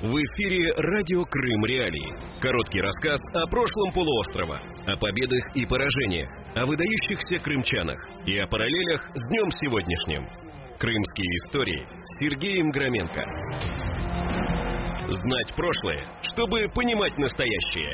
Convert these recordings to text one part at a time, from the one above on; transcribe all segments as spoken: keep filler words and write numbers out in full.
В эфире радио Крым Реалии. Короткий рассказ о прошлом полуострова, о победах и поражениях, о выдающихся крымчанах и о параллелях с днем сегодняшним. Крымские истории с Сергеем Громенко. Знать прошлое, чтобы понимать настоящее.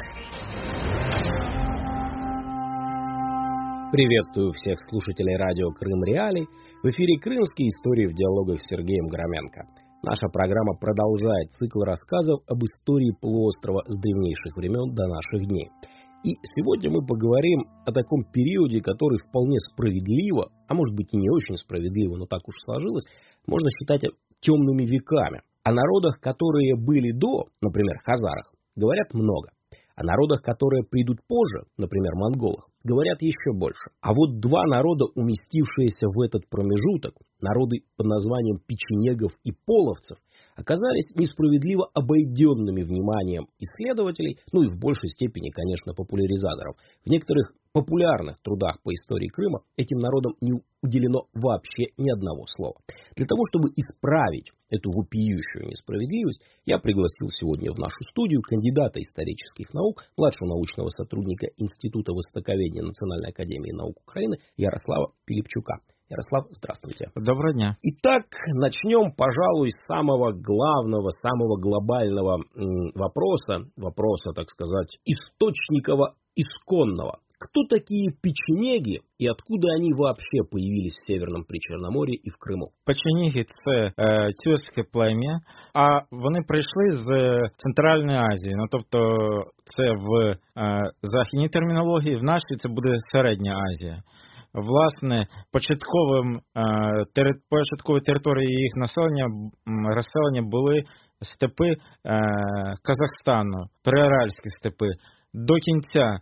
Приветствую всех слушателей радио Крым Реалий. В эфире «Крымские истории» в диалогах с Сергеем Громенко. Наша программа продолжает цикл рассказов об истории полуострова с древнейших времен до наших дней. И сегодня мы поговорим о таком периоде, который вполне справедливо, а может быть и не очень справедливо, но так уж сложилось, можно считать темными веками. О народах, которые были до, например, хазарах, говорят много. О народах, которые придут позже, например, монголах, говорят еще больше. А вот два народа, уместившиеся в этот промежуток, народы под названием печенегов и половцев, оказались несправедливо обойденными вниманием исследователей, ну и в большей степени, конечно, популяризаторов. В некоторых популярных трудах по истории Крыма этим народам не уделено вообще ни одного слова. Для того, чтобы исправить эту вопиющую несправедливость, я пригласил сегодня в нашу студию кандидата исторических наук, младшего научного сотрудника Института востоковедения Национальной академии наук Украины Ярослава Пилипчука. Ярослав, здравствуйте. Доброго дня. Итак, начнем, пожалуй, с самого главного, самого глобального м, вопроса, вопроса, так сказать, источникового, исконного. Кто такие печенеги і откуда они вообще появились в Северном Причорномор'ї і в Криму? Печенеги – це е, тюркське плем'я, а вони прийшли з Центральної Азії. Ну, тобто, це в е, західній термінології, в нашій це буде Середня Азія. Власне, початковим, е, тери, початкові території їх населення, розселення були степи е, Казахстану, приаральські степи. До кінця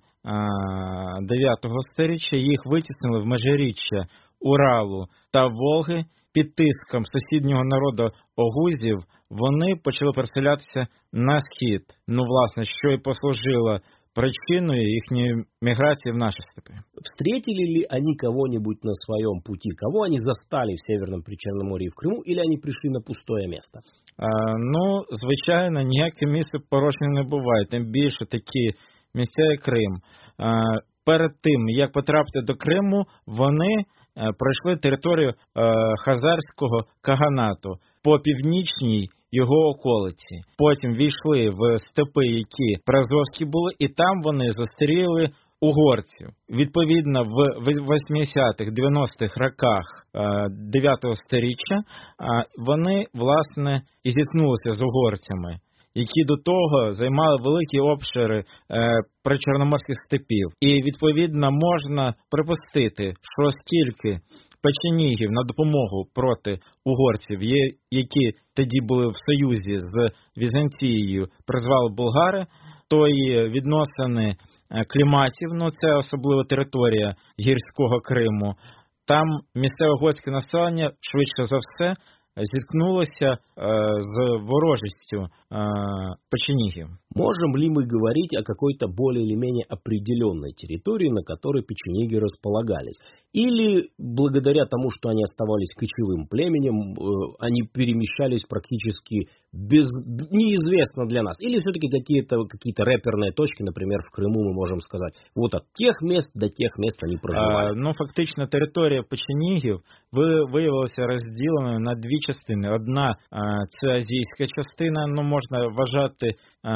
дев'ятого сторіччя їх витіснили в межиріччя Уралу та Волги. Під тиском сусіднього народу огузів вони почали переселятися на схід. Ну, власне, що і послужило причиною їхньої миграции в наши степи. Встретили ли они кого-нибудь на своем пути? Кого они застали в Северном Причорномор'ї и в Крыму, или они пришли на пустое место? А, ну, звичайно, ніяке місце порожнє не буває, тим більше такі місця, як Крим. А, перед тим, як потрапити до Криму, вони а, пройшли територію а, Хазарського каганату по північній його околиці. Потім війшли в степи, які празовські були, і там вони зустріли угорців. Відповідно, в вісімдесятих-дев'яностих роках дев'ятого сторіччя вони, власне, і зіткнулися з угорцями, які до того займали великі обшири причорноморських степів. І, відповідно, можна припустити, що оскільки печенігів на допомогу проти угорців, які тоді були в союзі з Візантією, призвали болгари, то і відносини кліматів, ну це особливо територія гірського Криму, там місцеве готське населення швидше за все зіткнулося э, с ворожестью э, печенегов. Можем ли мы говорить о какой-то более или менее определенной территории, на которой печенеги располагались? Или благодаря тому, что они оставались кочевым племенем, э, они перемещались практически без, неизвестно для нас? Или все-таки какие-то, какие-то рэперные точки, например, в Крыму мы можем сказать, вот от тех мест до тех мест они проживали? А, ну, фактично, територія печенегів виявилася розділеною на дві частини. Одна – це азійська частина, ну, можна вважати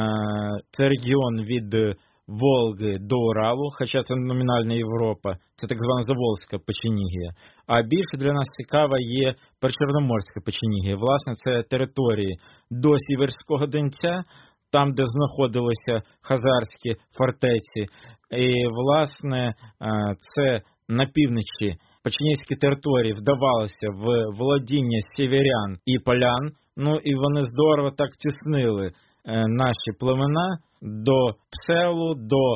це регіон від Волги до Уралу, хоча це номінальна Європа, це так звана Заволзька печенігія. А більше для нас цікава є Причорноморська печенігія. Власне, це території до Сіверського Донця, там, де знаходилися хазарські фортеці. І, власне, це на півночі печенігські території вдавалися в володіння сєвєрян і полян, ну і вони здорово так тіснили е, наші племена до Пселу, до е,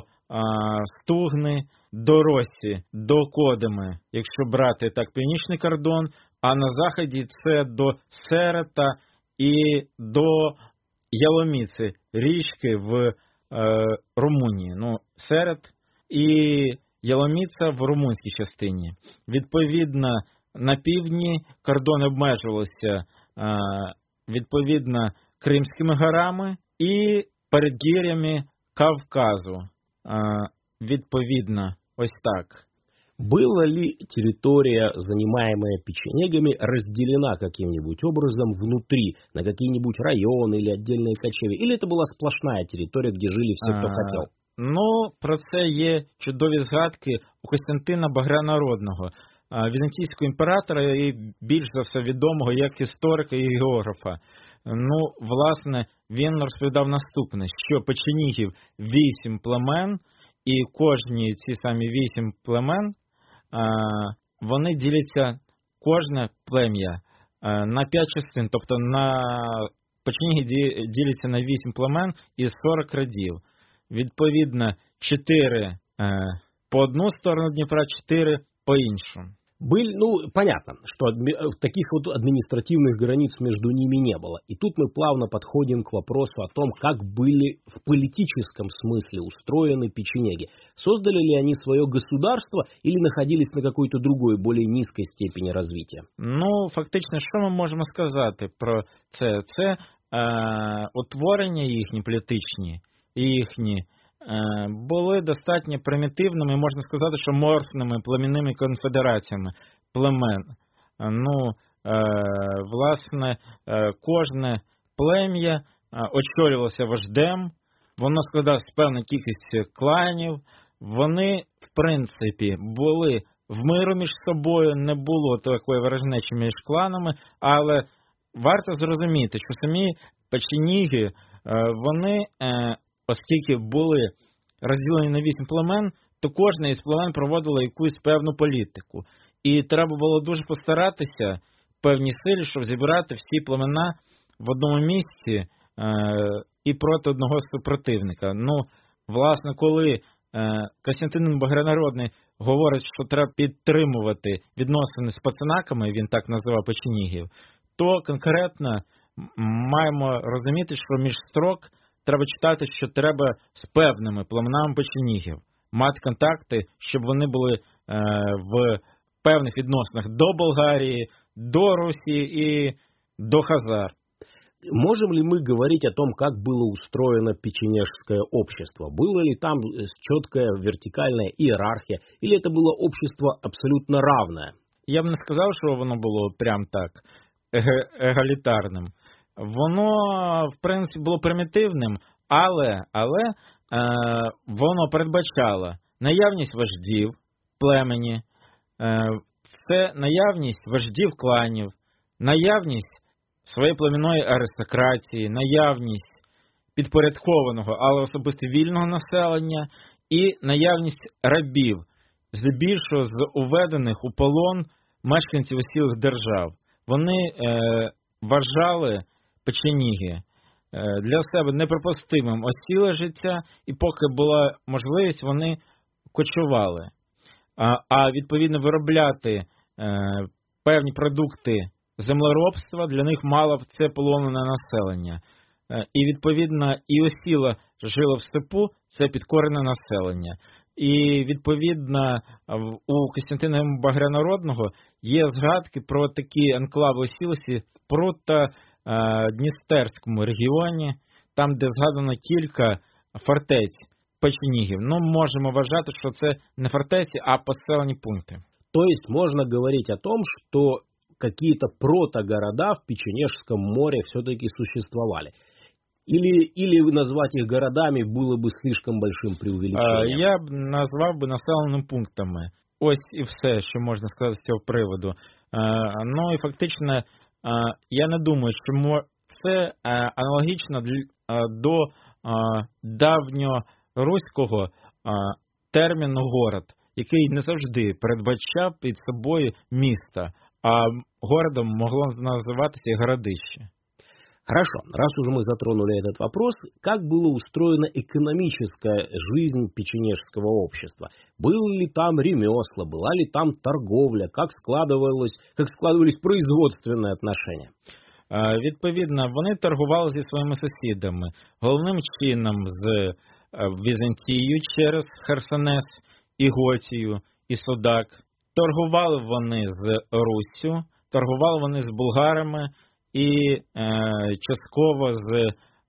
Стугни, до Росі, до Кодими, якщо брати так північний кордон, а на заході це до Серета і до Яломіці, річки в е, Румунії. Ну, Серет і Яломіца в румунській частині. Відповідно, на півдні кордони обмежувалися, відповідно, Кримськими горами і передгір'ями Кавказу. Відповідно, ось так. Была ли территория, занимаемая печенегами, разделена каким-нибудь образом внутри, на какие-нибудь районы или отдельные кочевья? Или это была сплошная территория, где жили все, кто а, хотел? Ну, про це є чудові згадки у Костянтина Багрянародного, візантійського імператора і більш за все відомого як історика і географа. Ну, власне, він розповідав наступне, що печенігів вісім племен, і кожні ці самі вісім племен, вони діляться, кожне плем'я на п'ять частин, тобто на печеніги діляться на вісім племен і сорок родів. Відповідно, чотири по одну сторону Дніпра, чотири по іншу. Были, ну, понятно, что таких вот административных границ между ними не было. И тут мы плавно подходим к вопросу о том, как были в политическом смысле устроены печенеги. Создали ли они свое государство или находились на какой-то другой, более низкой степени развития? Ну, фактично, що ми можемо сказати про це? Це е, утворення їхні політичні, їхні, були достатньо примітивними, можна сказати, що морфними племінними конфедераціями племен. Ну, е, власне, е, кожне плем'я очолювалося вождем, воно складалося з певної кількості кланів, вони, в принципі, були в миру між собою, не було такої ворожнечі між кланами, але варто зрозуміти, що самі печеніги, е, вони... Е, оскільки були розділені на вісім племен, то кожна із племен проводила якусь певну політику. І треба було дуже постаратися в певній силі, щоб зібрати всі племена в одному місці е- і проти одного супротивника. Ну, власне, коли е- Костянтин Багрянародний говорить, що треба підтримувати відносини з пацанаками, він так називав печенігів, то конкретно маємо розуміти, що між строк треба читати, що треба з певними племенами печенігів мати контакти, щоб вони були е, в певних відносинах до Болгарії, до Русі і до Хазар. Можем ли мы говорить о том, как было устроено печенежское общество? Было ли там четкая вертикальная иерархия, или это было общество абсолютно равное? Я б не сказав, що воно було прям так ег- егалітарним. Воно, в принципі, було примітивним, але, але е, воно передбачало наявність вождів племені, е, це наявність вождів кланів, наявність своєї племінної аристократії, наявність підпорядкованого, але особисто вільного населення і наявність рабів, здебільшого з уведених у полон мешканців усіх держав. Вони е, вважали печеніги для себе неприпустимим осіле життя, і поки була можливість, вони кочували. А, а відповідно, виробляти е, певні продукти землеробства для них мало б це полонене населення. Е, і, відповідно, і осіле жило в степу – це підкорене населення. І, відповідно, у Костянтина Багрянародного є згадки про такі анклави осілості в Прута, Дністерському регіоні, там, де згадано кілька фортець печенігів. Ну, можемо вважати, що це не фортеці, а поселені пункти. То есть можно говорить о том, что какие-то протогорода в Печенежском море все-таки существовали? Или, или назвать их городами было бы слишком большим преувеличением? Я б назвав би населеними пунктами. Ось і все, що можна сказати з цього приводу. Ну і фактично, я не думаю, що це аналогічно до давньоруського терміну «город», який не завжди передбачав під собою місто, а городом могло називатися і городище. Хорошо, раз уже мы затронули этот вопрос, как была устроена экономическая жизнь печенежского общества? Было ли там ремесла, была ли там торговля, как складывалось, как складывались производственные отношения? Відповідно, вони торгували зі своїми сусідами, головним чином з Візантією через Херсонес і Готію і Судак. Торгували вони з Руссю, торгували вони з булгарами і е, частково з е,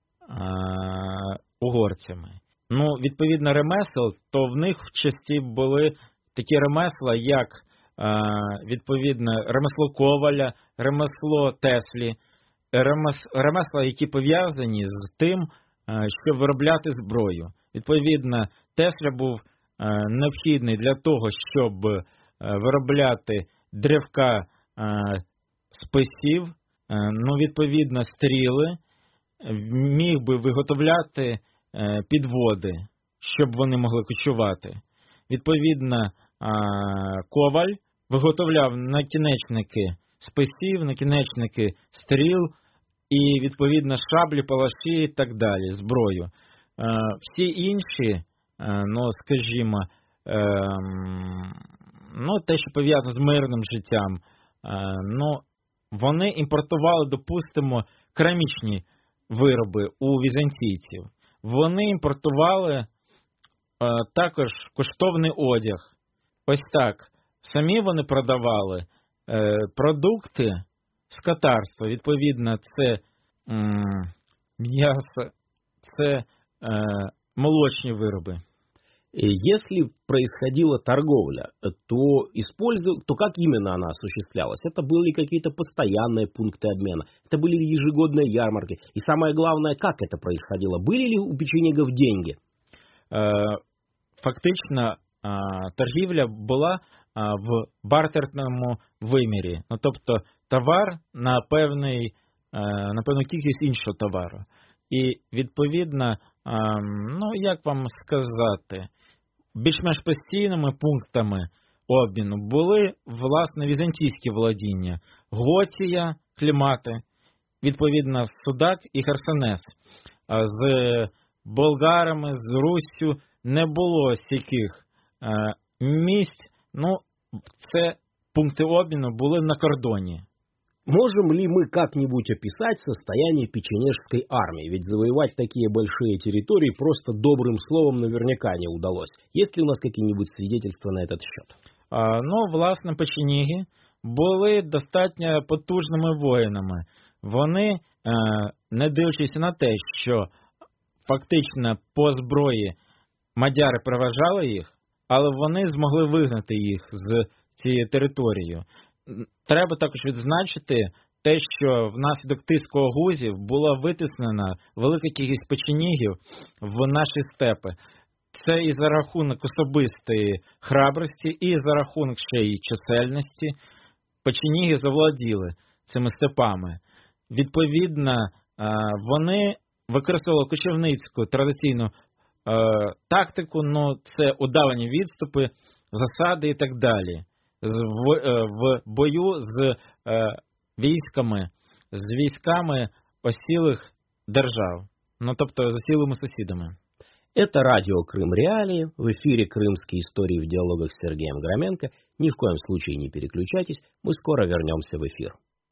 угорцями. Ну, відповідно, ремесел, то в них в часті були такі ремесла, як, е, відповідно, ремесло коваля, ремесло теслі, ремес, ремесла, які пов'язані з тим, е, щоб виробляти зброю. Відповідно, тесля був е, необхідний для того, щоб е, виробляти древка е, списів, е, ну, відповідно, стріли, міг би виготовляти е, підводи, щоб вони могли кочувати. Відповідно, е, коваль виготовляв накінечники списів, накінечники стріл і, відповідно, шаблі, палаші і так далі, зброю. Е, всі інші, е, ну, скажімо, е, ну, те, що пов'язано з мирним життям, е, ну, вони імпортували, допустимо, керамічні вироби у візантійців. Вони імпортували е, також коштовний одяг. Ось так. Самі вони продавали е, продукти скотарства. Відповідно, це м, м'ясо, це е, молочні вироби. Если происходила торговля, то, используя, то как именно она осуществлялась? Это были какие-то постоянные пункты обмена, это были ежегодные ярмарки. И самое главное, как это происходило? Были ли у печенегов деньги? Фактично, торгівля була в бартерному вимірі. Ну, тобто, товар на певний, на певну кількість іншого товару. І, відповідно, ну, як вам сказати, більш-менш постійними пунктами обміну були, власне, візантійські володіння, Готія, Клімати, відповідно, Судак і Херсонес. З болгарами, з Руссю не було стільки місць, ну, це пункти обміну були на кордоні. Можем ли мы как-нибудь описать состояние печенежской армии? Ведь завоевать такие большие территории просто добрым словом наверняка не удалось. Есть ли у нас какие-нибудь свидетельства на этот счет? А, ну, власне, печеніги були достатньо потужними воїнами. Вони, е, не дивлячись на те, що фактично по зброї мадяри переважали їх, але вони змогли вигнати їх з цієї території. Треба також відзначити те, що внаслідок тиску гузів була витиснена велика кількість печенігів в наші степи. Це і за рахунок особистої храбрості, і за рахунок ще й чисельності. Печеніги заволоділи цими степами. Відповідно, вони використовували кочівницьку традиційну тактику, ну, це удавані відступи, засади і так далі. В, в бою з е, військами, з військами осілих держав, ну, тобто з осілими сусідами. Это радио «Крым Реалии». В эфире «Крымские истории» в диалогах с Сергеем Громенко. Ни в коем случае не переключайтесь, мы скоро вернемся в эфир.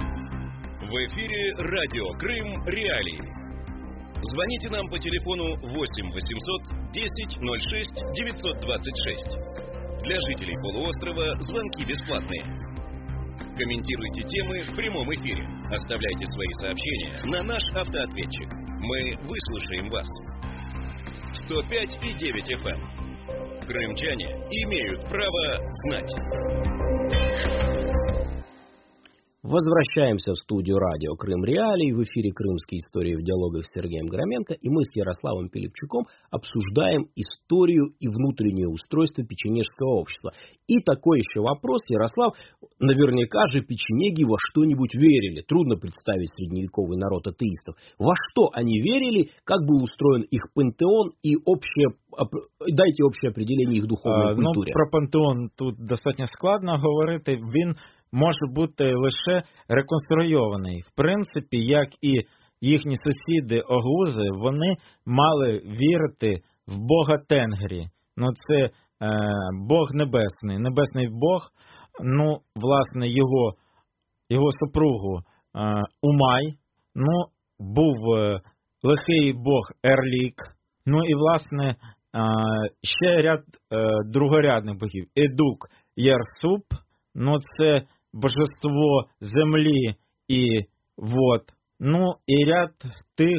В эфире радио «Крым Реалии». Звоните нам по телефону восемь восемьсот десять ноль шесть девятьсот двадцать шесть. Для жителей полуострова звонки бесплатные. Комментируйте темы в прямом эфире. Оставляйте свои сообщения на наш автоответчик. Мы выслушаем вас. сто пять и девять эф эм. Крымчане имеют право знать. Возвращаемся в студию радио «Крым Реалии». В эфире «Крымские истории» в диалогах с Сергеем Громенко. И мы с Ярославом Пилипчуком обсуждаем историю и внутреннее устройство печенежского общества. И такой еще вопрос, Ярослав. Наверняка же печенеги во что-нибудь верили. Трудно представить средневековый народ атеистов. Во что они верили, как был устроен их пантеон и общее... Дайте общее определение их духовной а, культуре. Ну, про пантеон тут достатньо складно говорити. Він може бути лише реконструйований. В принципі, як і їхні сусіди огузи, вони мали вірити в Бога Тенгрі. Ну, це е, Бог Небесний. Небесний Бог, ну, власне, його, його супругу е, Умай, ну, був е, лихий Бог Ерлік, ну, і, власне, е, ще ряд е, другорядних богів. Едук Єрсуп, ну, це божество землі і Вот. Ну і ряд тих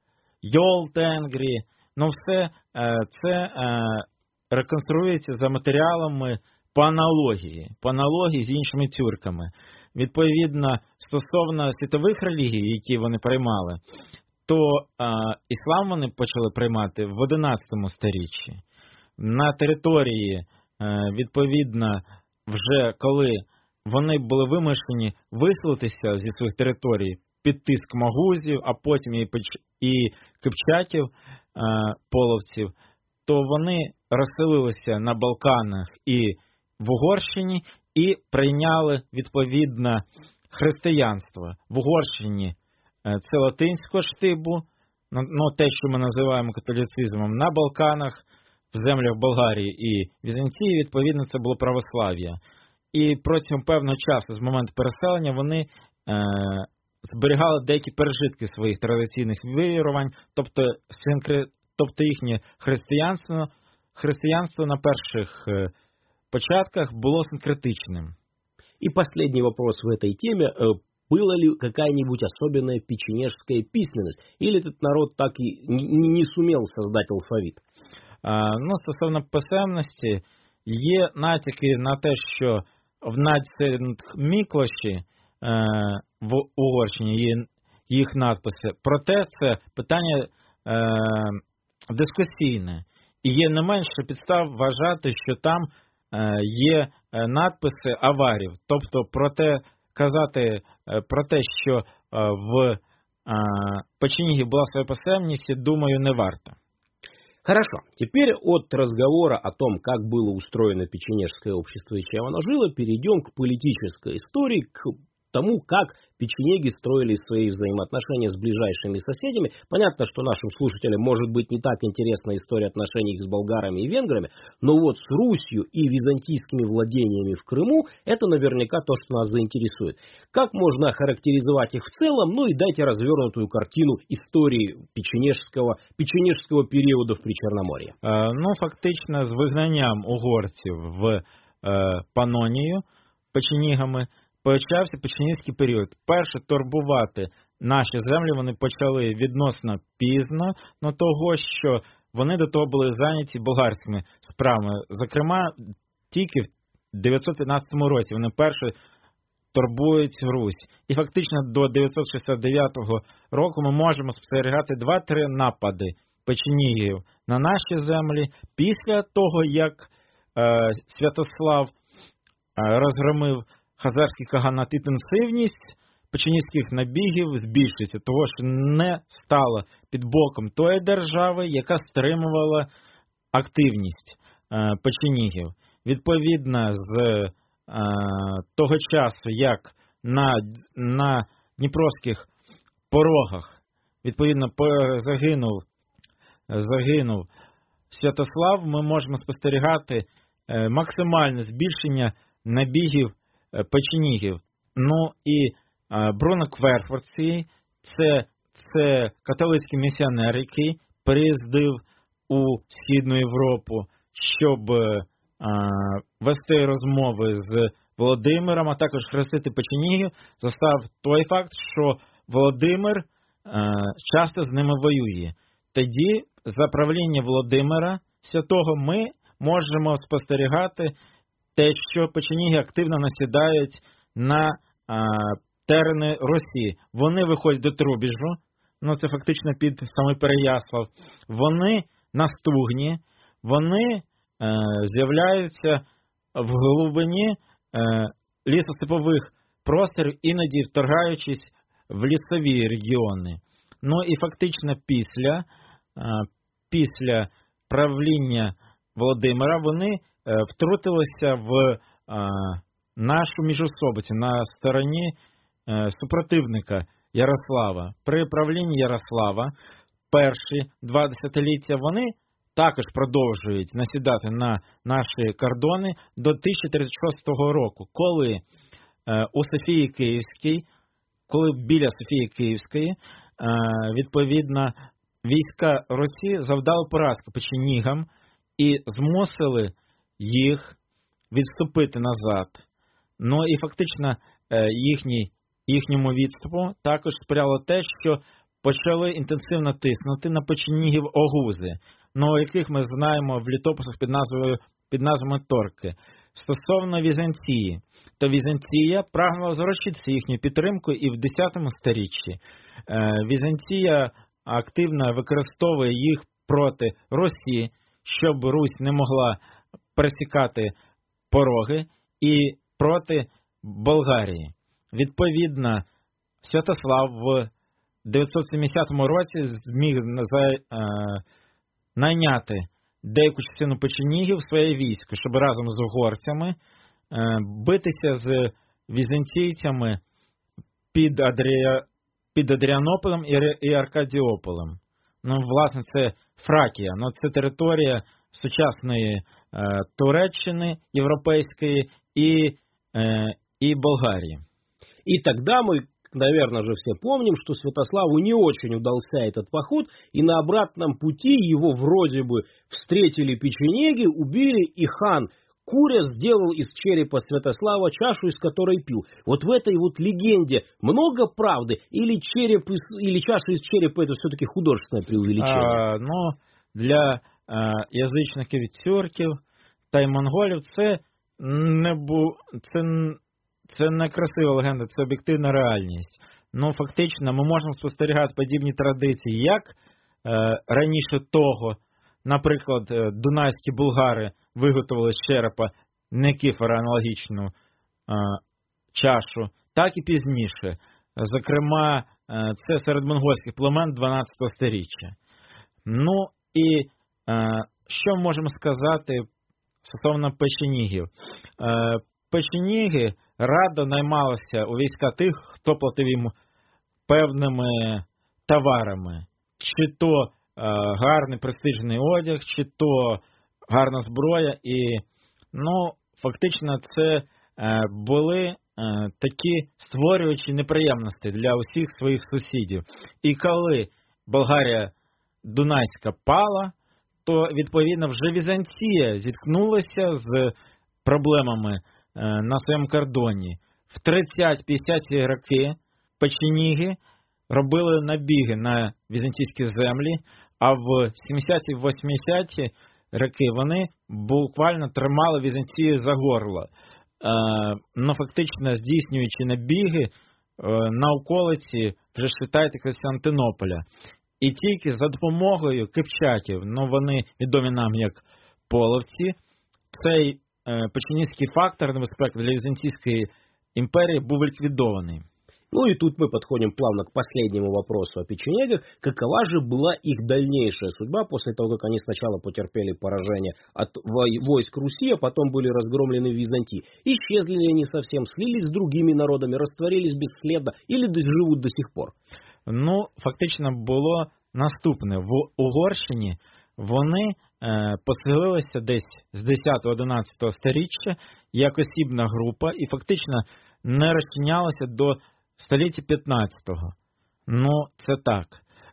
Йол-Тенгрі, ну все це реконструюється за матеріалами по аналогії, по аналогії з іншими тюрками. Відповідно, стосовно світових релігій, які вони приймали, то а, іслам вони почали приймати в одинадцятому сторіччі. На території, а, відповідно, вже коли вони були вимушені виселитися зі своїх територій під тиск магузів, а потім і, і кипчаків, а, половців, то вони розселилися на Балканах і в Угорщині і прийняли, відповідно, християнство. В Угорщині це латинського штибу, ну, те, що ми називаємо католицизмом, на Балканах, в землях Болгарії і Візантії, відповідно, це було православ'я. І протягом певного часу, з моменту переселення, вони е, зберігали деякі пережитки своїх традиційних вірувань, тобто, синкре, тобто їхнє християнство, християнство на перших е, початках было синкретичным. И последний вопрос в этой теме. Была ли какая-нибудь особенная печенежская письменность? Или этот народ так и не сумел создать алфавит? А, ну, стосовно писемності, є натяки на те, що в Надсенкміклоші е, в Угорщині є їх надписи. Проте це питання е, дискусійне. І є не менше підстав вважати, що там є надписи аварів, тобто про те, казати про те, що в Печенігі была своя писемність, думаю, не варто. Хорошо. Теперь от разговора о том, как было устроено печенежское общество и чем оно жило, перейдем к политической истории, к тому, как печенеги строили свои взаимоотношения с ближайшими соседями. Понятно, что нашим слушателям может быть не так интересна история отношений их с болгарами и венграми, но вот с Русью и византийскими владениями в Крыму это наверняка то, что нас заинтересует. Как можно охарактеризовать их в целом, ну и дайте развернутую картину истории печенежского, печенежского периода в Причорноморье. Е, ну, фактично, з вигнанням угорців в е, Панонію печенігами почався печенізький період. Перше, турбувати наші землі вони почали відносно пізно, но того, що вони до того були зайняті болгарськими справами. Зокрема, тільки в дев'ятсот п'ятнадцятому році вони перше турбують Русь. І фактично до дев'ятсот шістдесят дев'ятого року ми можемо спостерігати два-три напади печенігів на наші землі після того, як е, Святослав е, розгромив хазарський каганат, інтенсивність печенізьких набігів збільшується, того що не стало під боком тої держави, яка стримувала активність е, печенігів. Відповідно, з е, того часу, як на, на Дніпровських порогах, відповідно, загинув, загинув Святослав, ми можемо спостерігати е, максимальне збільшення набігів печенігів. Ну і Бруно Кверфорці, це, це католицький місіонер, який приїздив у Східну Європу, щоб а, вести розмови з Володимиром, а також хрестити печенігів, застав той факт, що Володимир а, часто з ними воює. Тоді за правління Володимира Святого ми можемо спостерігати те, що печеніги активно насідають на а, терени Росії. Вони виходять до Трубіжу, ну це фактично під самий Переяслав. Вони на Стугні, вони е, з'являються в глибині е, лісостепових просторів, іноді вторгаючись в лісові регіони. Ну і фактично після, е, після правління Володимира вони втрутилися в а, нашу міжособицю на стороні а, супротивника Ярослава. При правлінні Ярослава перші два десятиліття вони також продовжують насідати на наші кордони до тисяча тридцять шостого року, коли а, у Софії Київській, коли біля Софії Київської, а, відповідно, війська Росії завдали поразку печенігам і змусили їх відступити назад. Ну і фактично їхній їхньому відступу також сприяло те, що почали інтенсивно тиснути на печенігів огузи, ну, яких ми знаємо в літописах під назвою під назвами Торки. Стосовно Візантії, то Візантія прагнула заручитися їхньою підтримкою і в десятому сторіччі. Е, Візантія активно використовує їх проти Русі, щоб Русь не могла пересікати пороги, і проти Болгарії. Відповідно, Святослав в дев'ятсот сімдесятому році зміг за, е, найняти деяку частину печенігів в своє військо, щоб разом з угорцями е, битися з візантійцями під, Адрія, під Адріанополем і, і Аркадіополем. Ну, власне, це Фракія, ну, це територія сучасної е, Туреччини, європейської і, э, и Болгарии. И тогда мы, наверное же, все помним, что Святославу не очень удался этот поход, и на обратном пути его вроде бы встретили печенеги, убили, и хан Куря сделал из черепа Святослава чашу, из которой пил. Вот в этой вот легенде много правды, или, череп из, или чаша из черепа это все-таки художественное преувеличение? А, ну, для а, язичників і тюрків та й монголів це не бу... це, це не красива легенда, це об'єктивна реальність. Ну, фактично, ми можемо спостерігати подібні традиції, як е, раніше того, наприклад, дунайські булгари виготовили з черепа Никифора аналогічну е, чашу, так і пізніше. Зокрема, е, це серед монгольських племен дванадцятого сторіччя. Ну, і е, що можемо сказати стосовно печенігів? Е, печеніги радо наймалися у війська тих, хто платив їм певними товарами. Чи то е, гарний престижний одяг, чи то гарна зброя. І, ну, фактично, це е, були е, такі створюючі неприємності для усіх своїх сусідів. І коли Болгарія Дунайська пала, то, відповідно, вже Візантія зіткнулася з проблемами е, на своєму кордоні. В тридцяті-п'ятдесяті роки печеніги робили набіги на візантійські землі, а в сімдесяті-восьмидесяті роки вони буквально тримали Візантію за горло, е, ну, фактично здійснюючи набіги е, на околиці, вже вважайте, Константинополя. І тільки за допомогою кипчаків, ну вони відомі нам як половці, цей е, печенізький фактор небезпеки для Візантійської імперії був ліквідований. Ну и тут мы подходим плавно к последнему вопросу о печенегах. Какова же была их дальнейшая судьба после того, как они сначала потерпели поражение от войск Руси, а потом были разгромлены в Византии? Исчезли ли они совсем, слились с другими народами, растворились бесследно или живут до сих пор? Ну, фактично було наступне. В Угорщині вони е, поселилися десь з десятого-одинадцятого сторіччя як осібна група і фактично не розчинялися до століття п'ятнадцятого. Ну, це так.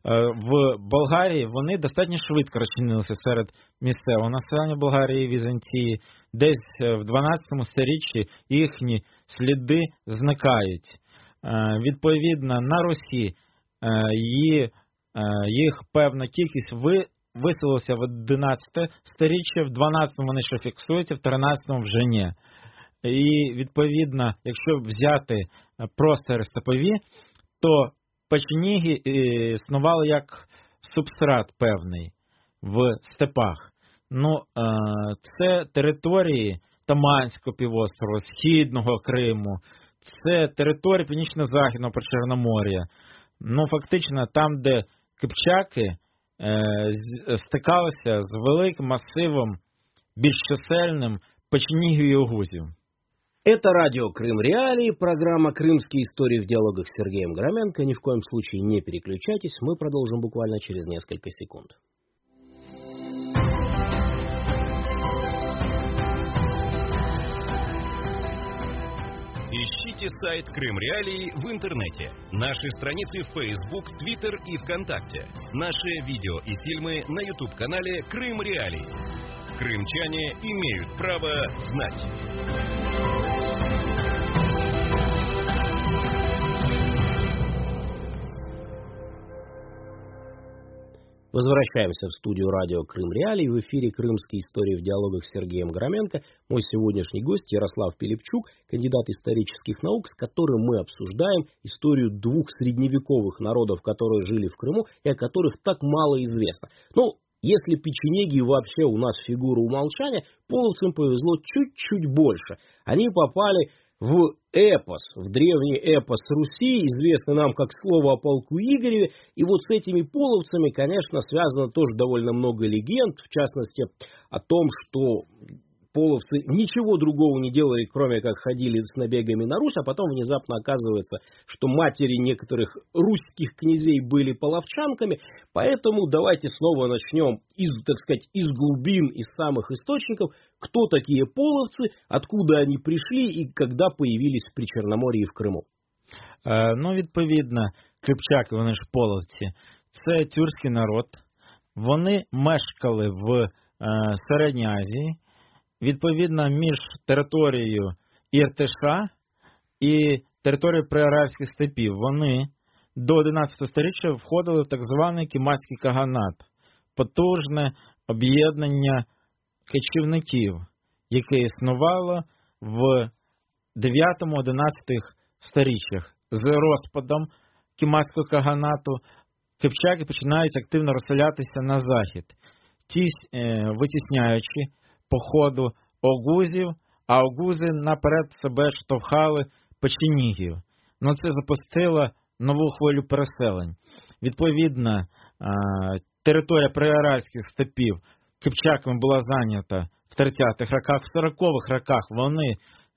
В Болгарії вони достатньо швидко розчинилися серед місцевого населення Болгарії і Візантії. Десь в дванадцятому сторіччі їхні сліди зникають. Відповідно, на Русі їх певна кількість виселилася в одинадцяте сторіччя, в дванадцятому вони ще фіксуються, в тринадцятому вже ні. І, відповідно, якщо взяти простори степові, то печеніги існували як субстрат певний в степах. Ну, це території Таманського півострову, Східного Криму, це території Північно-Західного Причорномор'я. Ну, фактично, там, де кипчаки стикалися з великим масивом, більш чисельним печенігів і огузів. Это радио Крым Реалии, программа «Крымские истории» в диалогах с Сергеем Громенко. Ни в коем случае не переключайтесь, мы продолжим буквально через несколько секунд. Ищите сайт Крым Реалии в интернете, наши страницы в Facebook, Twitter и ВКонтакте, наши видео и фильмы на YouTube-канале Крым Реалии. Крымчане имеют право знать. Возвращаемся в студию радио Крым Реалий. В эфире «Крымские истории» в диалогах с Сергеем Громенко. Мой сегодняшний гость Ярослав Пилипчук, кандидат исторических наук, с которым мы обсуждаем историю двух средневековых народов, которые жили в Крыму и о которых так мало известно. Ну, если печенеги вообще у нас фигура умолчания, половцам повезло чуть-чуть больше. Они попали в эпос, в древний эпос Руси, известный нам как слово о полку Игореве. И вот с этими половцами, конечно, связано тоже довольно много легенд, в частности, о том, что половцы ничего другого не делали, кроме как ходили с набегами на Русь, а потом внезапно оказывается, что матери некоторых русских князей были половчанками. Поэтому давайте снова начнем из, так сказать, из глубин, из самых источников, кто такие половцы, откуда они пришли и когда появились в Причорномор'ї в Криму. Е, ну, відповідно, кипчаки, вони ж половці, це тюркський народ. Вони мешкали в е, Середній Азії. Відповідно, між територією Іртиша і територією приарабських степів вони до одинадцятого сторіччя входили в так званий Кімацький каганат, потужне об'єднання кочівників, яке існувало в дев'ятому-одинадцятому сторіччях. З розпадом Кімацького каганату кипчаки починають активно розселятися на захід, ті, е, витісняючи по ходу огузів, а огузи наперед себе штовхали печенігів. Ну, це запустило нову хвилю переселень. Відповідно, територія приарабських степів кипчаками була зайнята в тридцятих роках, в сорокових роках вони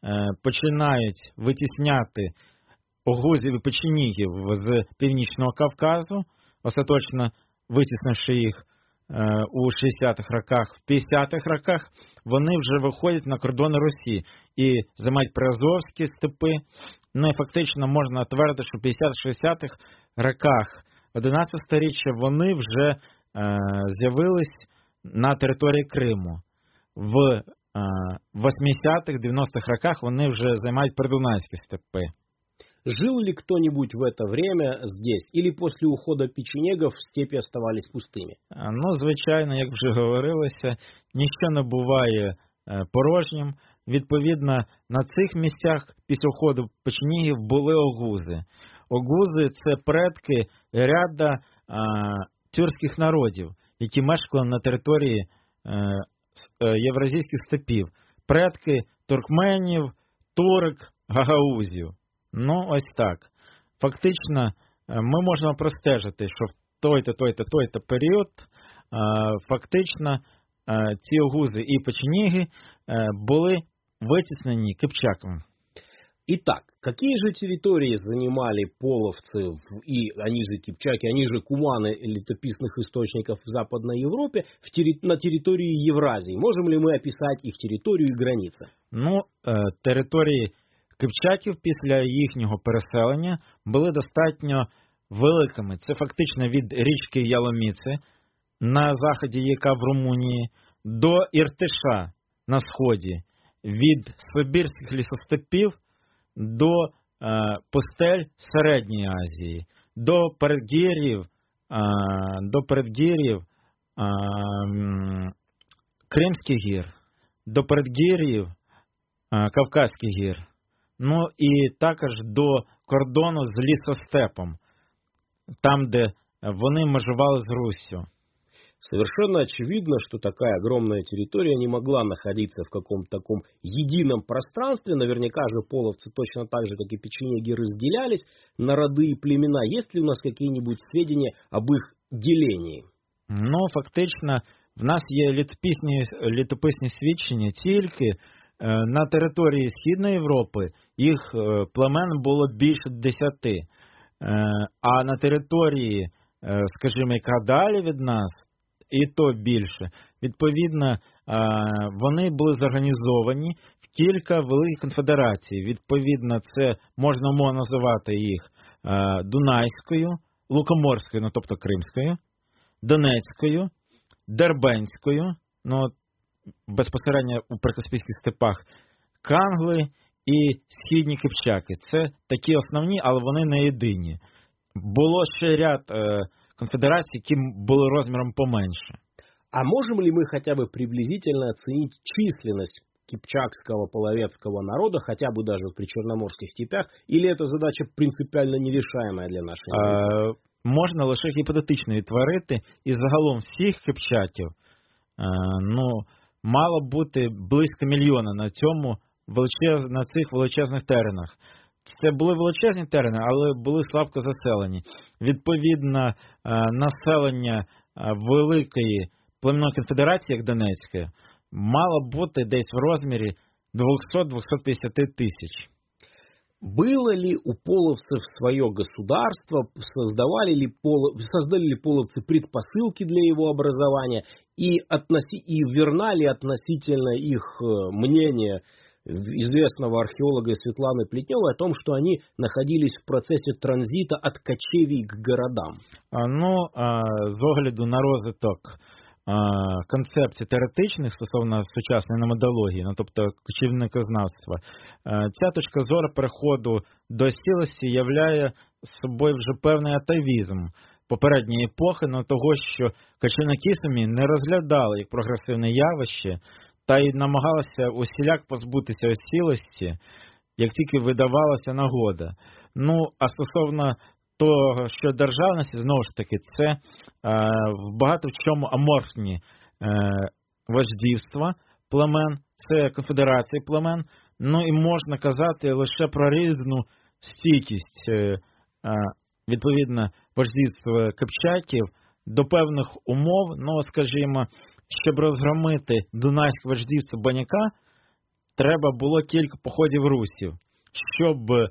починають витісняти огузів і печенігів з Північного Кавказу, остаточно витіснивши їх у шістдесятих роках, в п'ятдесятих роках вони вже виходять на кордони Русі і займають приазовські степи. Ну і фактично можна твердити, що в п'ятдесятих-шістдесятих роках одинадцятого сторіччя вони вже е, з'явились на території Криму. В е, восьмидесятих-дев'яностих роках вони вже займають придунайські степи. Жил ли кто-нибудь в это время здесь? Или после ухода печенегов степи оставались пустыми? Ну, звичайно, як вже говорилося, ніщо не буває порожнім. Відповідно, на цих місцях після уходу печенегів були огузи. Огузи – це предки ряда а, тюркських народів, які мешкали на території а, євразійських степів. Предки туркменів, турок, гагаузів. Ну, ось так. Фактично, ми можемо простежити, що в той-то, той-то, той-то період фактично ці огузи і печеніги були витіснені кипчаками. Итак, какие же территории занимали половцы, и они же кипчаки, они же куманы летописных источников в Западной Европе, в терри... на территории Евразии? Можем ли мы описать их территорию и границы? Ну, території кипчаків після їхнього переселення були достатньо великими. Це фактично від річки Яломіці на заході, яка в Румунії, до Іртиша на сході, від Сибірських лісостепів до е, пустель Середньої Азії, до передгір'їв, е, до передгір'їв е, Кримських гір, до передгір'їв е, Кавказьких гір. Ну і також до кордону з лісостепом, там, де вони межували з Руссю. Совершенно очевидно, что такая огромная территория не могла находиться в каком-то таком едином пространстве. Наверняка же половцы точно так же, как и печенеги, разделялись на роды и племена. Есть ли у нас какие-нибудь сведения об их делении? Ну, фактично, в нас є літописні, літописні свідчення тільки е, на території Східної Європи їх е, племен було більше десяти. Е, а на території, е, скажімо, яка далі від нас, і то більше. Відповідно, вони були зорганізовані в кілька великих конфедерацій. Відповідно, це можна умовно називати їх Дунайською, Лукоморською, ну тобто Кримською, Донецькою, Дербенською, ну безпосередньо у прикаспійських степах, Кангли і Східні Кипчаки. Це такі основні, але вони не єдині. Було ще ряд конфедерацій, які були розміром поменше. А можем ли мы хотя бы приблизительно оценить численность кипчакского половецкого народа, хотя бы даже при Черноморских степях, или эта задача принципиально нерешаемая для нашей науки? Е, можна лише гіпотетично відтворити, і загалом всіх кипчаків, е, ну, мало бути близько мільйона на цьому величез, на цих величезних теренах. Це були величезні терени, але були слабко заселені. Відповідно, е, населення е, великої племінної конфедерації, як Донецька, мало бути десь в розмірі двести-двести п'ятдесят тисяч. Было ли у половцев свое государство, создавали ли полов... создали ли половцы предпосылки для его образования, и, относи... и верна ли относительно их мнение известного археолога Светланы Плетневой о том, что они находились в процессе транзита от кочевий к городам? А, ну, а, з огляду на розвиток концепцій теоретичних стосовно сучасної номадології, ну, тобто кочівникознавства, ця точка зору переходу до осілості являє собою вже певний атавізм попередньої епохи, ну, того, що кочівники самі не розглядали як прогресивне явище та й намагалися усіляк позбутися осілості, як тільки видавалася нагода. Ну, а стосовно того, що державності, знову ж таки, це е, багато в чому аморфні е, вождівства племен, це конфедерації племен, ну і можна казати лише про різну стійкість, е, е, відповідно, вождівства кипчаків до певних умов, ну, скажімо, щоб розгромити дунайське вождівство Баняка, треба було кілька походів русів, щоб е,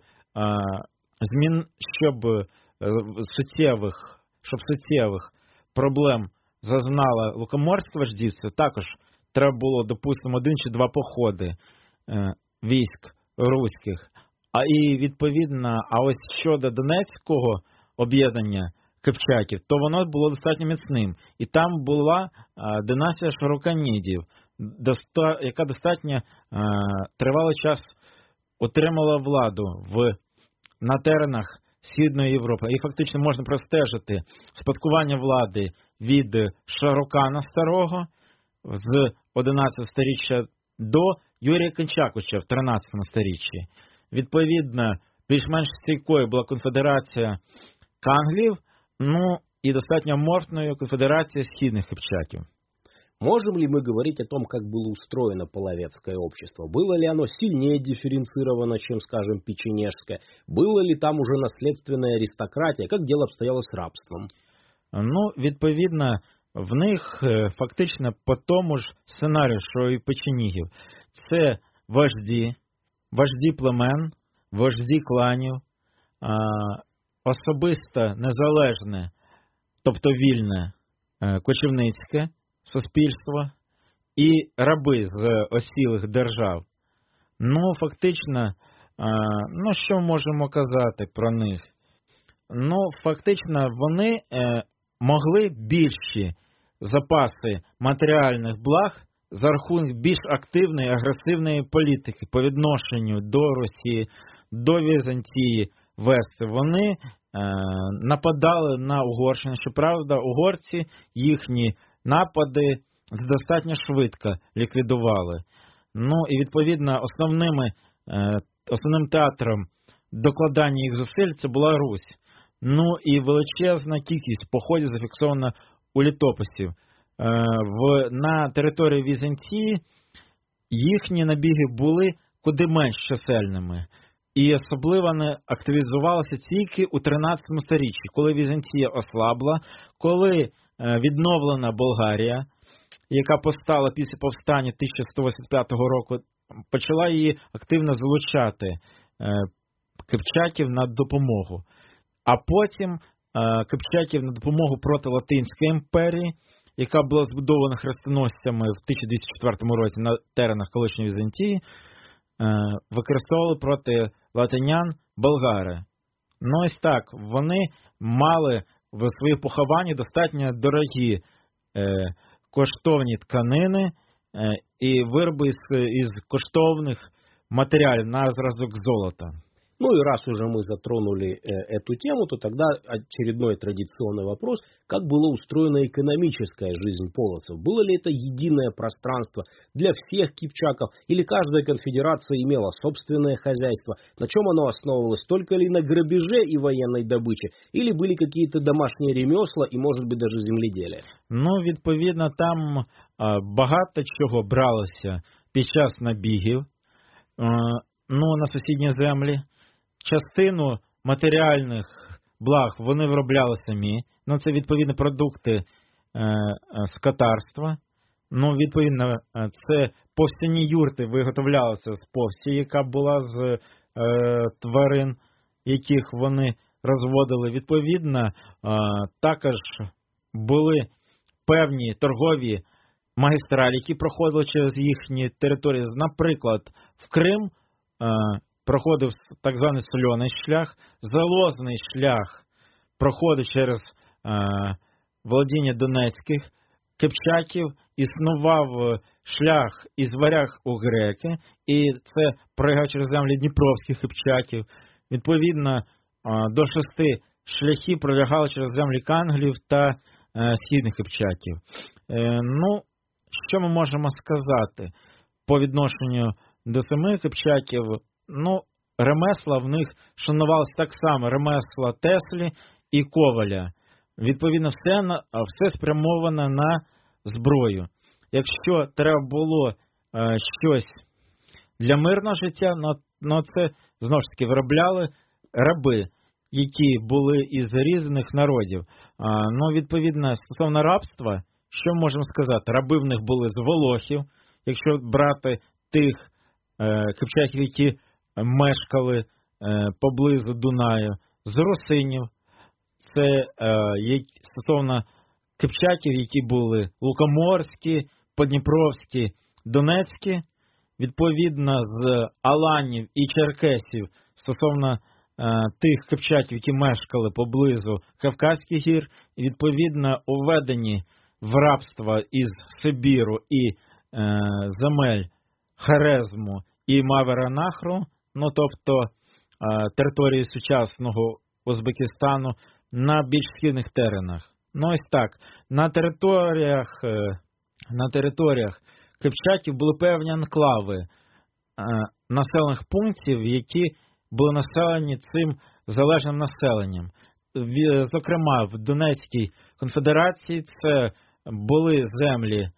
змін, щоб суттєвих, щоб суттєвих проблем зазнало лукоморське вождівство, також треба було, допустимо, один чи два походи е, військ руських. А і відповідно, а ось щодо Донецького об'єднання кипчаків, то воно було достатньо міцним. І там була е, династія Широконідів, доста, яка достатньо е, тривалий час отримала владу в на теренах Східної Європи. І фактично можна простежити спадкування влади від Шарукана Старого з одинадцятого сторіччя до Юрія Кончакуча в тринадцятому сторіччі. Відповідно, більш-менш стійкою була конфедерація канглів, ну і достатньо аморфною конфедерація східних кипчаків. Можем ли мы говорить о том, как было устроено половецкое общество? Было ли оно сильнее дифференцировано, чем, скажем, печенежское? Было ли там уже наследственная аристократия? Как дело обстояло с рабством? Ну, відповідно, в них фактично по тому ж сценарію, що і печенігів. Це вожді, вожді племен, вожді кланів, особисто незалежне, тобто вільне кочівницьке суспільство і раби з осілих держав. Ну, фактично, ну, що можемо казати про них? Ну, фактично, вони могли більші запаси матеріальних благ за рахунок більш активної агресивної політики по відношенню до Росії, до Візантії вести. Вони е, нападали на Угорщину. Щоправда, угорці їхні напади достатньо швидко ліквідували. Ну і відповідно основними, е, основним театром докладання їх зусиль це була Русь. Ну і величезна кількість походів зафіксована у літописів. Е, в, на території Візантії їхні набіги були куди менш чисельними. І особливо вони активізувалися тільки у тринадцятому сторіччі, коли Візантія ослабла, коли е, відновлена Болгарія, яка постала після повстання тисяча сто вісімдесят п'ятого року, почала її активно залучати е, кипчаків на допомогу. А потім е, кипчаків на допомогу проти Латинської імперії, яка була збудована хрестоносцями в тисяча двісті четвертому році на теренах колишньої Візантії, е, використовували проти латинян болгари. Ну ось так, вони мали в своїх похованні достатньо дорогі е, коштовні тканини е, і вироби із, із коштовних матеріалів на зразок золота. Ну и раз уже мы затронули э, эту тему, то тогда очередной традиционный вопрос: как была устроена экономическая жизнь половцев? Было ли это единое пространство для всех кипчаков, или каждая конфедерация имела собственное хозяйство? На чем оно основывалось? Только ли на грабеже и военной добыче? Или были какие-то домашние ремесла і, може бути, даже земледелие? Ну, відповідно, там е, багато чого бралося під час набігів, е, ну, на сусідні землі. Частину матеріальних благ вони виробляли самі. Ну, це, відповідно, продукти е, скотарства. Ну, відповідно, це повстяні юрти виготовлялися з повсті, яка була з е, тварин, яких вони розводили. Відповідно, е, також були певні торгові магістралі, які проходили через їхні території. Наприклад, в Крим е, проходив так званий сольоний шлях, залозний шлях проходив через е, володіння донецьких кипчаків, існував шлях із варяг у греки, і це пролягав через землі дніпровських кипчаків. Відповідно, е, до шести шляхів пролягали через землі канглів та е, східних кипчаків. Е, ну, що ми можемо сказати по відношенню до самих кипчаків? Ну, ремесла в них шанувалися так само, ремесла теслі і коваля. Відповідно, все, на, все спрямоване на зброю. Якщо треба було е, щось для мирного життя, ну, ну це, знову ж таки, виробляли раби, які були із різних народів. А, ну, відповідно, стосовно рабства, що можемо сказати? Раби в них були з волохів, якщо брати тих е, кипчаків, які мешкали е, поблизу Дунаю, з русинів, це е, як, стосовно кипчаків, які були лукоморські, подніпровські, донецькі, відповідно з аланів і черкесів, стосовно е, тих кипчаків, які мешкали поблизу Кавказьких гір, відповідно уведені в рабство із Сибіру і е, земель Хорезму і Мавера-Нахру, ну тобто е, території сучасного Узбекистану, на більш східних теренах. Ну ось так, на територіях, е, на територіях кипчаків були певні анклави е, населених пунктів, які були населені цим залежним населенням. В, зокрема, в Донецькій конфедерації це були землі е,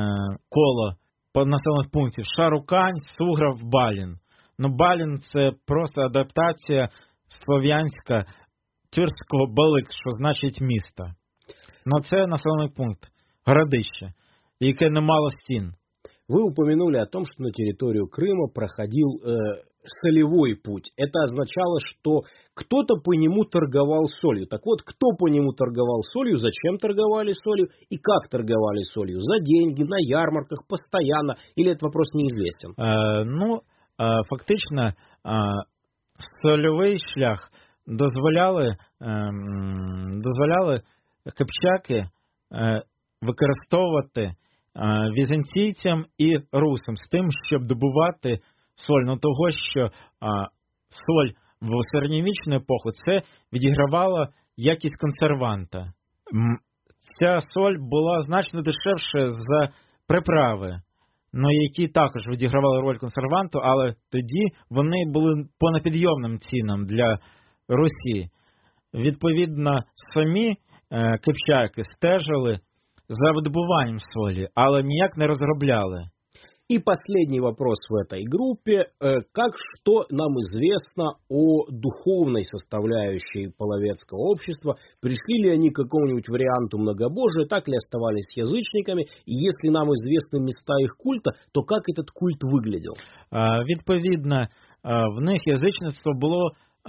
коло населених пунктів Шарукань, Суграв, Балін. Ну, Балін – це просто адаптація слов'янська тюркського Балик, що значить місто. Ну, це населений пункт, городище, яке не мало стін. Вы упомянули о том, что на территорию Крыма проходил э, солевой путь. Это означало, что кто-то по нему торговал солью. Так вот, кто по нему торговал солью, зачем торговали солью и как торговали солью? За деньги, на ярмарках, постоянно? Или этот вопрос неизвестен? Е, ну, е, фактично, е, сольовий шлях дозволяли, е, дозволяли кипчаки е, використовувати візантійцям і русам з тим, щоб добувати соль. Ну, того, що а, соль в середньовічну епоху це відігравала якість консерванта. Ця соль була значно дешевше за приправи, ну, які також відігравали роль консерванту, але тоді вони були по непідйомним цінам для Русі. Відповідно, самі е, кипчаки стежили за видобуванням соли, але ніяк не розробляли. И последний вопрос в этой группе. Как, что нам известно о духовной составляющей половецкого общества? Пришли ли они к какому-нибудь варианту многобожия, так ли оставались язычниками? И если нам известны места их культа, то как этот культ выглядел? Відповідно, в них язичництво було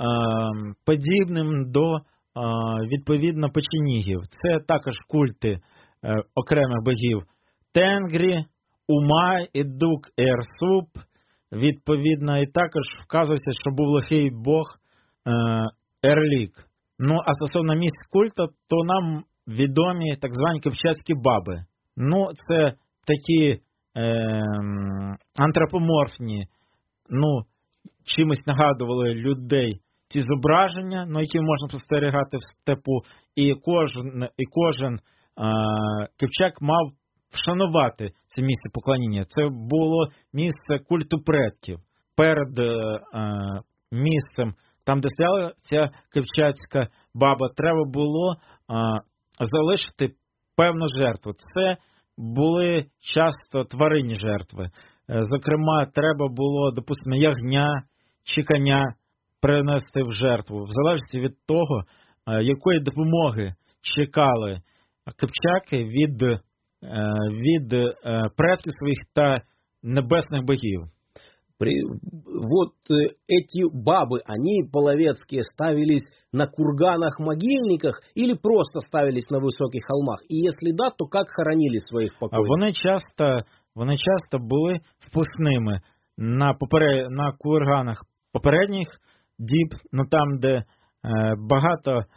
подібним до, відповідно, печенігів. Це також культи окремих богів Тенгрі, Умай, Ідук, Ерсуп, відповідно, і також вказується, що був лихий бог е, Ерлік. Ну, а стосовно місць культу, то нам відомі так звані кипчацькі баби. Ну, це такі е, антропоморфні, ну, чимось нагадували людей ті зображення, на які можна спостерігати в степу, і кожен, і кожен а, кипчак мав вшанувати це місце поклоніння. Це було місце культу предків. Перед а, місцем, там, де стояла ця кипчацька баба, треба було а, залишити певну жертву. Це були часто тваринні жертви. Зокрема, треба було, допустимо, ягня чи коня принести в жертву, в залежності від того, якої допомоги чекали кипчаки від, від предків своїх та небесних богів. При, вот э, эти бабы, они половецкие ставились на курганах-могильниках или просто ставились на высоких холмах? И если да, то как хоронили своих покойников? Вони часто, вони часто були впускними на, поперед, на курганах попередніх діб, ну там, де е, багато, е,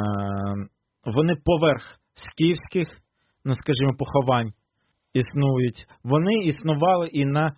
вони поверх скіфських, ну скажімо, поховань існують. Вони існували і на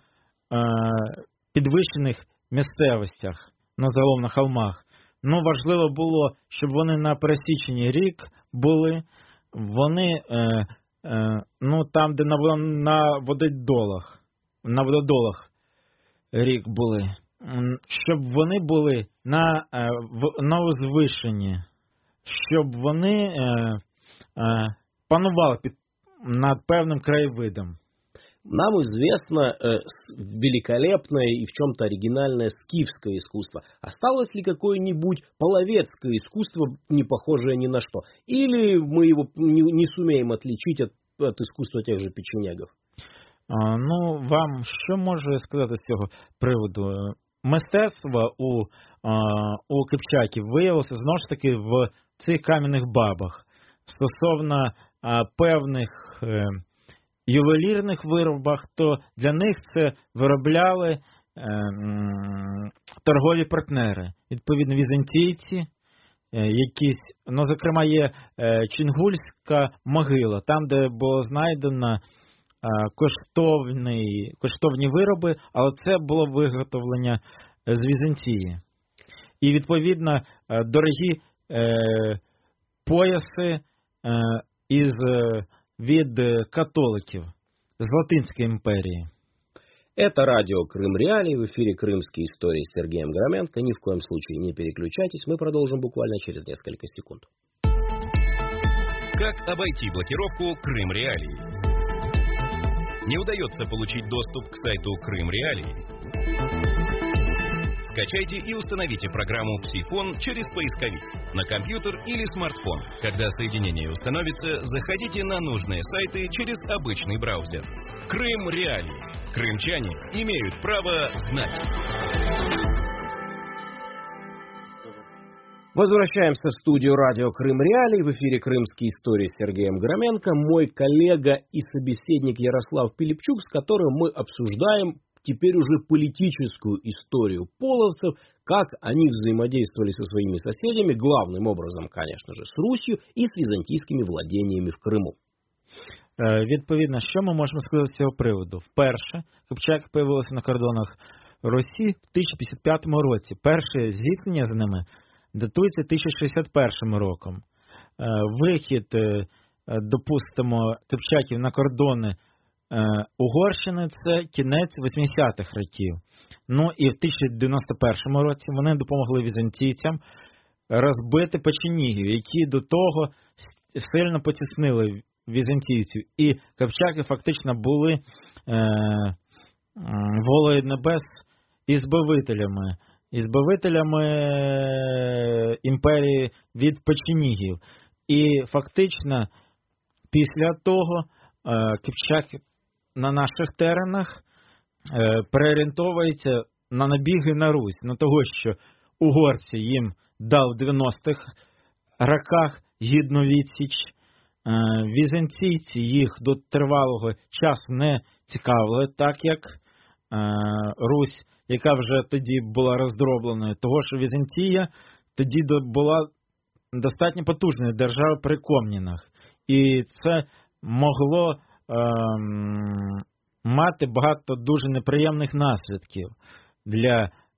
підвищених місцевостях, ну, загалом на холмах. Ну, важливо було, щоб вони на пересіченні рік були, вони, е, е, ну, там, де на, на вододолах, на вододолах рік були, щоб вони були на, е, в, на узвишенні, щоб вони е, е, панували під, над певним краєвидом. Нам известно э, великолепное и в чем-то оригинальное скифское искусство. Осталось ли какое-нибудь половецкое искусство, не похожее ни на что? Или мы его не, не сумеем отличить от, от искусства тех же печенегов? А, ну, вам що можу сказати з цього приводу? Мистецтво у, а, у кипчаків виявилося знову ж таки в цих кам'яних бабах. Стосовно а, певних... Е, ювелірних виробах, то для них це виробляли е, торгові партнери. Відповідно, візантійці, е, якісь, ну, зокрема, є е, Чингульська могила, там, де було знайдено е, коштовні, коштовні вироби, але це було виготовлення з Візантії. І, відповідно, е, дорогі е, пояси е, із від католиків з Латинской империи. Это радио Крым Реалии, в эфире «Крымские истории» с Сергеем Громенко. Ни в коем случае не переключайтесь, мы продолжим буквально через несколько секунд. Как обойти блокировку Крым Реалии? Не удается получить доступ к сайту Крым Реалии? Скачайте и установите программу «Псифон» через поисковик на компьютер или смартфон. Когда соединение установится, заходите на нужные сайты через обычный браузер. Крым Реалии. Крымчане имеют право знать. Возвращаемся в студию радио Крым Реалии. В эфире «Крымские истории» с Сергеем Громенко. Мой коллега и собеседник Ярослав Пилипчук, с которым мы обсуждаем теперь уже политическую историю половцев, как они взаимодействовали со своими соседями, главным образом, конечно же, с Русью и с византийскими владениями в Криму. Відповідно, що ми можемо сказати з цього приводу? Вперше кипчаки появилися на кордонах Русі в тисяча п'ятдесят п'ятому році. Перше зіткнення з ними датується тисяча шістдесят першим роком. Вихід, допустимо, кипчаків на кордони Угорщини – це кінець вісімдесятих років. Ну і в тисяча дев'яносто першому році вони допомогли візантійцям розбити печенігів, які до того сильно потіснили візантійців. І кипчаки фактично були е, е, волею небес і збавителями, і збавителями імперії від печенігів. І фактично після того е, кипчаки на наших теренах е, переорієнтовуються на набіги на Русь, на того, що угорці їм дав в дев'яностих роках гідну відсіч, е, візантійці їх до тривалого часу не цікавили, так як е, Русь, яка вже тоді була роздробленою, того, що Візантія тоді була достатньо потужною державою при Комнінах. І це могло Ем, мати багато дуже неприємних наслідків для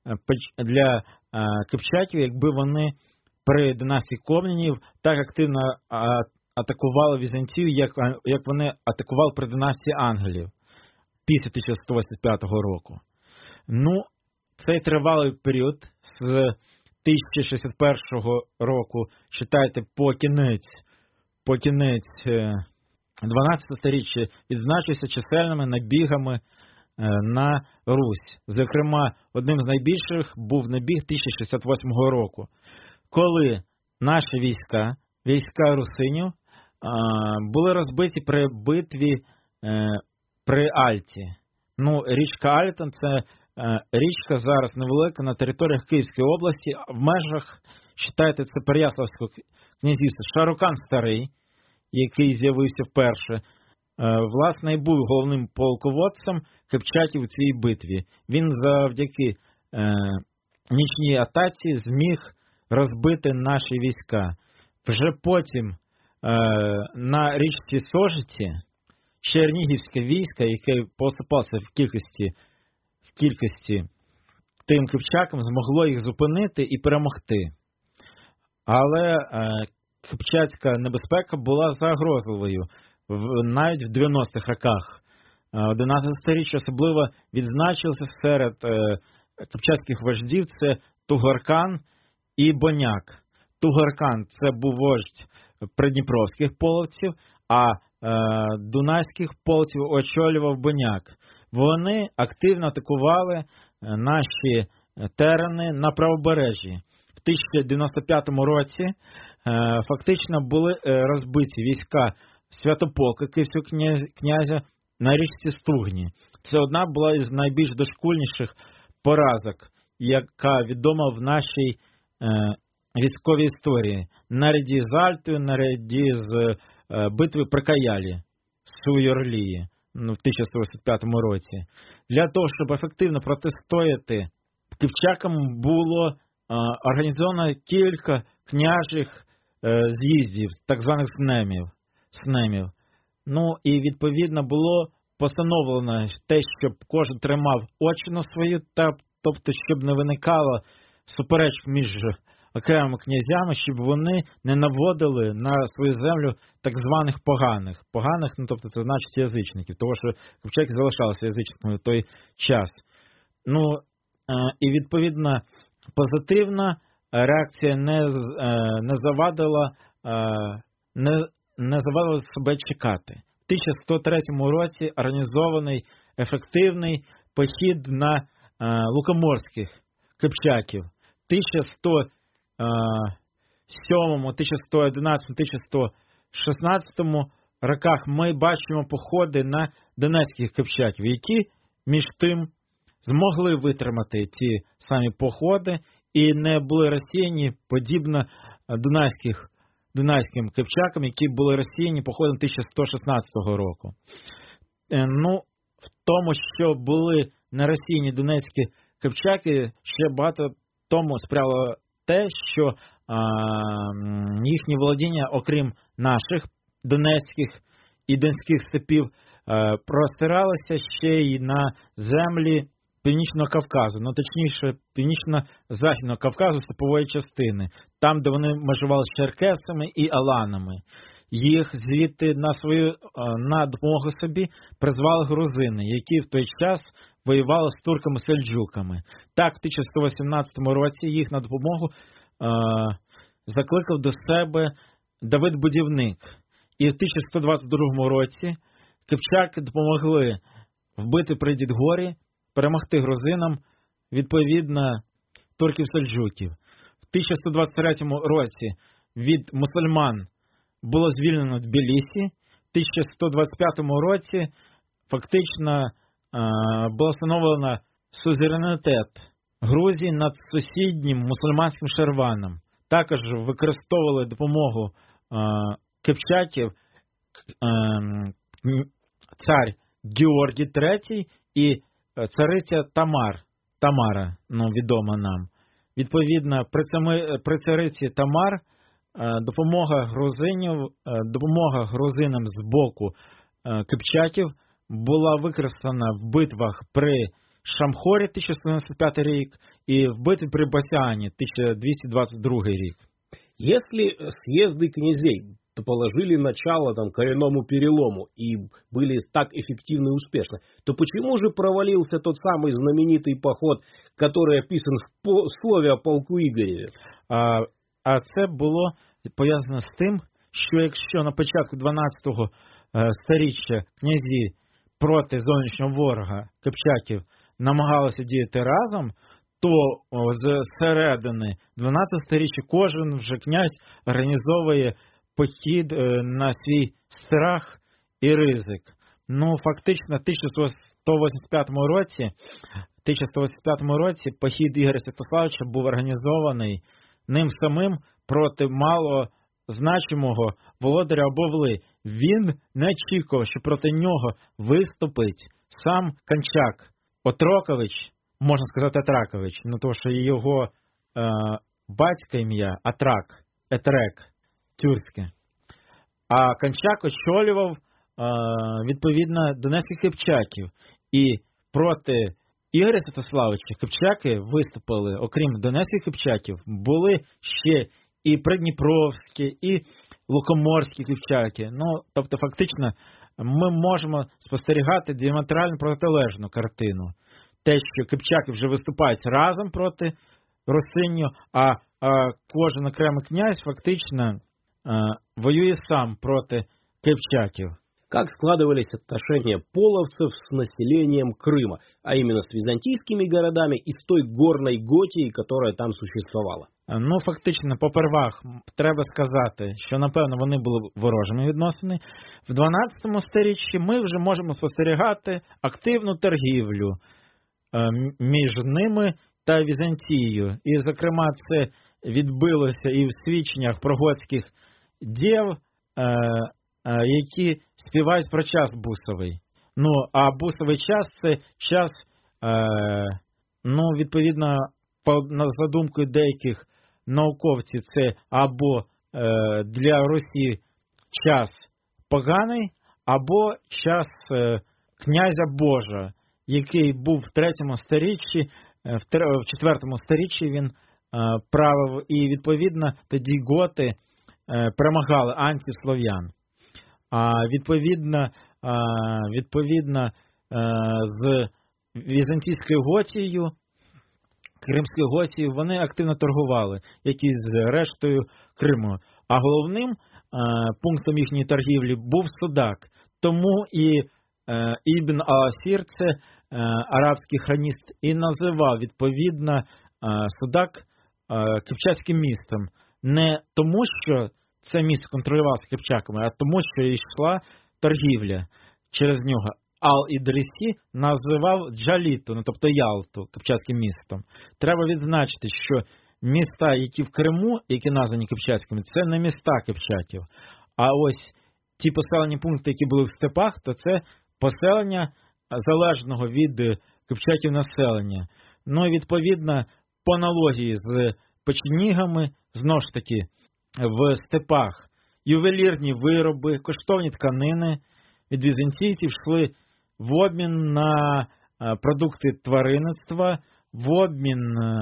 для кипчаків, якби вони при династії Комненів так активно атакували Візантію, як, як вони атакували при династії Ангелів після тисяча сто вісімдесят п'ятого року. Ну, цей тривалий період з тисяча шістдесят першого року, читайте, по кінець, по кінець дванадцятого сторіччя відзначився чисельними набігами на Русь. Зокрема, одним з найбільших був набіг тисяча шістдесят восьмого року, коли наші війська, війська русинів, були розбиті при битві при Альті. Ну, річка Альта – це річка зараз невелика на територіях Київської області, в межах, читайте, це Переяславського князівства. Шарукан Старий, який з'явився вперше, власне, і був головним полководцем кипчаків у цій битві. Він завдяки е, нічній атаці зміг розбити наші війська. Вже потім е, на річці Сожиці чернігівське військо, яке посипалося в кількості, в кількості тим кипчакам, змогло їх зупинити і перемогти. Але е, кипчацька небезпека була загрозливою. В, навіть в дев'яностих роках одинадцятого сторіччя особливо відзначився серед е, кипчацьких вождів це Тугаркан і Боняк. Тугаркан – це був вождь придніпровських половців, а е, дунайських половців очолював Боняк. Вони активно атакували наші терени на правобережжі. В тисяча дев'яносто п'ятому році е, фактично були е, розбиті війська Святополка київського князя на річці Стугні. Це одна була із найбільш дошкульніших поразок, яка відома в нашій е, військовій історії. Наряді з Альтою, наряді з е, битви при Каялі, Суйорлії, ну, в тисяча сто вісімдесят п'ятому році. Для того, щоб ефективно протистояти кипчакам, було е, організовано кілька княжих е, з'їздів, так званих снемів. снемів. Ну, і, відповідно, було постановлено те, щоб кожен тримав очі свою, та, тобто, щоб не виникало суперечок між окремими князями, щоб вони не наводили на свою землю так званих поганих. Поганих, ну, тобто, це значить язичників, тому що кипчаки залишалися язичниками в той час. Ну, е, і, відповідно, позитивна реакція не, е, не завадила е, не не завадило себе чекати. В тисяча сто третьому році організований ефективний похід на е, лукоморських кипчаків. В тисяча сто сьомому, тисяча сто одинадцятому, тисяча сто шістнадцятому роках ми бачимо походи на донецьких кипчаків, які між тим змогли витримати ці самі походи і не були розсіяні подібно дунайських дунайським кипчакам, які були розсіяні походом тисяча сто шістнадцятого року. Ну, в тому, що були не розсіяні донецькі кипчаки, ще багато тому сприяло те, що а, їхні володіння, окрім наших донецьких і донських степів, а, простиралися ще й на землі Північного Кавказу, ну точніше, Північно-Західного Кавказу, степової частини, там, де вони межували з черкесами і аланами. Їх звідти на свою на допомогу собі призвали грузини, які в той час воювали з турками-сельджуками. Так, в тисяча сто вісімнадцятому році їх на допомогу е, закликав до себе Давид Будівник. І в тисяча сто двадцять другому році кипчаки допомогли вбити при Дідгорі, перемогти грузинам, відповідно, турків-сельджуків. В тисяча сто двадцять третьому році від мусульман було звільнено Тбілісі. В тисяча сто двадцять п'ятому році фактично е, було встановлено сузеренітет Грузії над сусіднім мусульманським Шерваном. Також використовували допомогу е, кипчаків е, цар Георгій третій і цариця Тамар, Тамара, ну, відома нам. Відповідно, при, цими, при цариці Тамар допомога грузинів, допомога грузинам з боку кипчаків була використана в битвах при Шамхорі тисяча сто дев'яносто п'ятий рік і в битві при Басяні, тисяча двісті двадцять другий рік. Если съезды князей положили начало там коренному перелому и были так эффективны и успешны, то почему же провалился тот самый знаменитый поход, который описан в слове о полку Игореве? А, а це було пов'язано з тим, що якщо на початку дванадцятого сторіччя князі проти зовнішнього ворога кипчаків намагалися діяти разом, то з середини дванадцятого сторіччя кожен вже князь організовує похід на свій страх і ризик. Ну, фактично, в тисяча сто вісімдесят п'ятому році, тисяча сто вісімдесят п'ятому році похід Ігоря Святославича був організований ним самим проти малозначимого володаря Обовли. Він не очікував, що проти нього виступить сам Кончак Отрокович, можна сказати Атракович, ну тому що його е, батька ім'я Атрак, Етрек, тюркське. А Кончак очолював е, відповідно донецьких кипчаків. І проти Ігоря Святославича кипчаки виступили, окрім донецьких кипчаків, були ще і придніпровські, і лукоморські кипчаки. Ну, тобто, фактично, ми можемо спостерігати діаметрально протилежну картину. Те, що кипчаки вже виступають разом проти Русиню, а, а кожен окремий князь фактично а, воює сам проти кипчаків. Как складывались отношения половцев с населением Крыма, а именно с византийскими городами и с той горной Готией, которая там существовала? Ну, фактично, попервах, треба сказати, що, напевно, вони були ворожими відносини. В дванадцятому сторіччі ми вже можемо спостерігати активну торгівлю е, між ними та Візантією. І, зокрема, це відбилося і в свідченнях про готських дів, е, е, які співають про час бусовий. Ну, а бусовий час – це час, е, ну, відповідно, по, за думкою деяких науковців, це або е, для Русі час поганий, або час е, князя Божа, який був в третьому сторіччі, е, в, тр... в четвертому сторіччі він е, правив, і відповідно тоді готи е, перемагали антислов'ян. А відповідно, е, відповідно е, з візантійською Готією, Кримською Готією, вони активно торгували, як і з рештою Криму. А головним е, пунктом їхньої торгівлі був Судак. Тому і е, Ібн Ал-Асір, це е, арабський хроніст, і називав, відповідно, е, Судак е, кипчацьким містом. Не тому, що це місто контролювалося кипчаками, а тому, що йшла торгівля через нього. Ал-Ідрісі називав Джаліту, ну, тобто Ялту, кипчацьким містом. Треба відзначити, що міста, які в Криму, які названі кипчацькими, це не міста кипчаків. А ось ті поселені пункти, які були в степах, то це поселення залежного від кипчаків населення. Ну і відповідно, по аналогії з печенігами, знову ж таки, в степах ювелірні вироби, коштовні тканини від візантійців йшли в обмін на продукти тваринництва, в обмін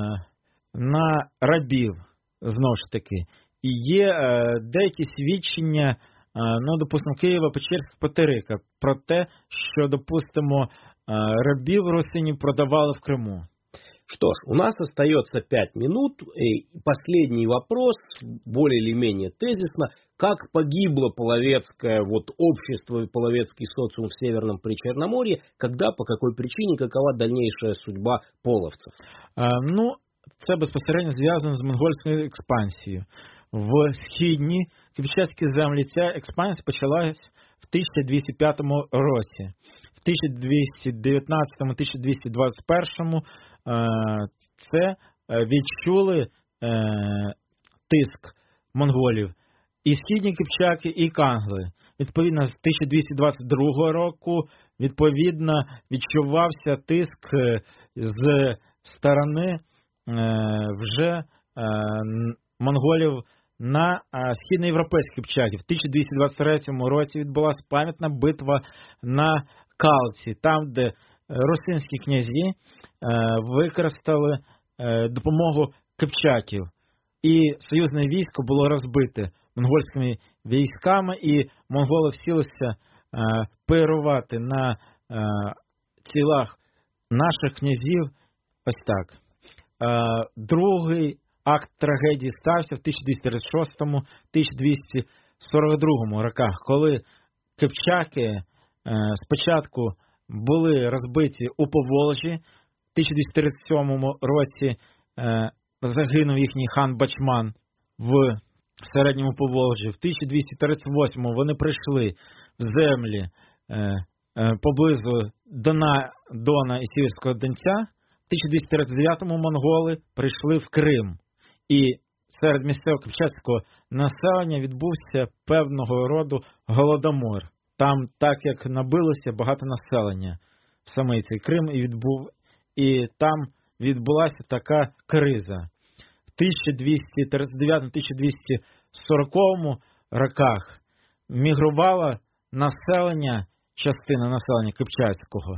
на рабів, знову ж таки. І є деякі свідчення, ну, допустимо, Києво-Печерська Патерика, про те, що, допустимо, рабів русинів продавали в Криму. Что ж, у нас остается пять минут. И последний вопрос, более или менее тезисно. Как погибло половецкое вот, общество и половецкий социум в Северном Причерноморье, когда, по какой причине, какова дальнейшая судьба половцев? А, ну, це безпосередньо зв'язано з монгольською експансією. В східні кипчацькі землі ця експансія почалась в тисяча двісті п'ятому році. В тисяча двісті дев'ятнадцятому - тисяча двісті двадцять першому це відчули тиск монголів і східні кипчаки, і кангли. Відповідно, з тисяча двісті двадцять другого року, відповідно, відчувався тиск з сторони вже монголів на східноєвропейських кипчаків. В тисяча двісті двадцять третьому році відбулася пам'ятна битва на Калці, там, де русинські князі використали е, допомогу кипчаків. І союзне військо було розбите монгольськими військами, і монголи всілися е, пирувати на е, тілах наших князів. Ось так. Е, другий акт трагедії стався в тисяча двісті тридцять шостому - тисяча двісті сорок другому роках, коли кипчаки е, спочатку були розбиті у Поволжі. В тисяча двісті тридцять сьомому році е, загинув їхній хан Бачман в середньому Поволжі. В тисяча двісті тридцять восьмому вони прийшли в землі е, е, поблизу Дона, Дона і Сіверського Донця. В тисяча двісті тридцять дев'ятому монголи прийшли в Крим. І серед місцевого кипчацького населення відбувся певного роду голодомор. Там, так як набилося багато населення в самий цей Крим, і, відбув, і там відбулася така криза. В тисяча двісті тридцять дев'ятому - тисяча двісті сороковому роках мігрувало населення, частина населення кипчацького,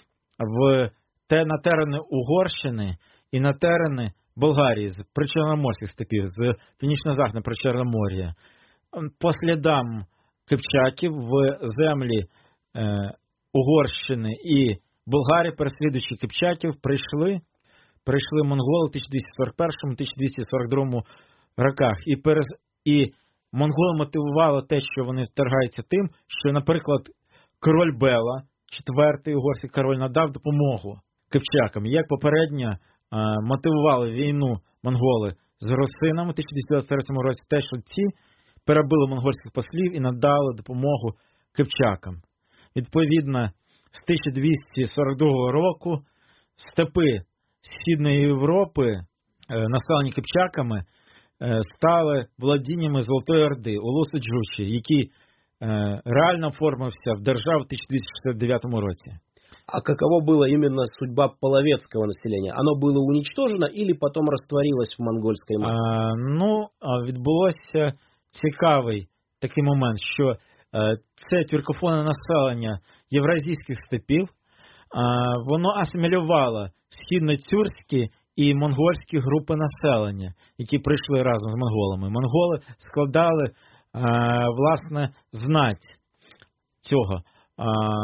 в те, на терени Угорщини і на терени Болгарії, з причорноморських степів, з північно-західного Причорномор'я. По слідам кипчаків в землі е, Угорщини і Болгарії, переслідуючи кипчаків, прийшли, прийшли монголи в тисяча двісті сорок першому - тисяча двісті сорок другому роках. І, перез, і монголи мотивували те, що вони вторгаються тим, що, наприклад, король Бела, четвертий угорський король, надав допомогу кипчакам. Як попередньо мотивували війну монголи з русинами в тисяча двісті двадцять третьому році, те, що ці перебили монгольських послів і надали допомогу кипчакам. Відповідно, з тисяча двісті сорок другого року степи Східної Європи, населені кипчаками, стали володіннями Золотої Орди, Улусу Джучі, який реально оформився в державу в тисяча двісті шістдесят дев'ятому році. А каково было именно судьба половецкого населения? Оно было уничтожено или потом растворилось в монгольской массе? А, ну, відбулося цікавий такий момент, що а, це тюркофонне населення євразійських степів, а, воно асимілювало східно-тюркські і монгольські групи населення, які прийшли разом з монголами. Монголи складали, а, власне, знать цього а,